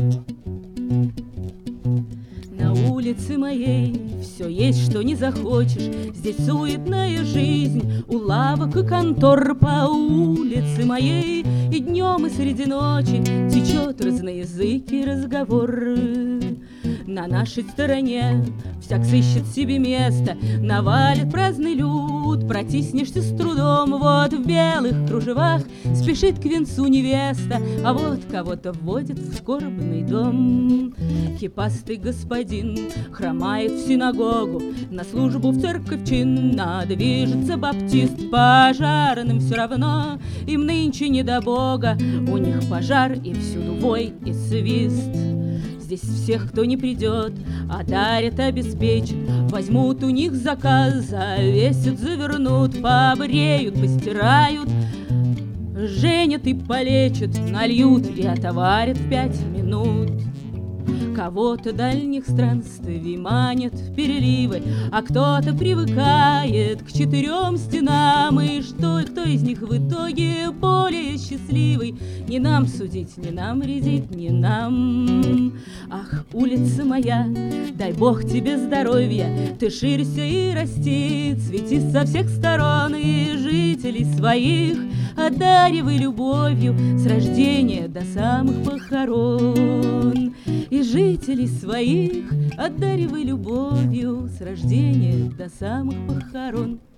На улице моей все есть, что не захочешь. Здесь суетная жизнь, у лавок и контор. По улице моей и днем, и среди ночи течет разноязыкий разговор. На нашей стороне всяк сыщет себе место, навалит праздный люд, протиснешься с трудом. Вот в белых кружевах спешит к венцу невеста, а вот кого-то вводит в скорбный дом. Кипастый господин хромает в синагогу, на службу в церковь чинно движется баптист. Пожарным все равно, им нынче не до Бога, у них пожар и всюду вой и свист. Здесь всех, кто не придет, одарят, обеспечат, возьмут у них заказ, завесят, завернут, побреют, постирают, женят и полечат, нальют и отоварят в 5 минут. Кого-то дальних странствий манят переливы, а кто-то привыкает к 4 стенам. И что, кто из них в итоге более счастливый? Не нам судить, не нам рядить, не нам. Ах, улица моя, дай Бог тебе здоровья, ты ширься и расти, цвети со всех сторон, и жителей своих одаривай любовью с рождения до самых похорон. И жителей своих одаривай любовью с рождения до самых похорон.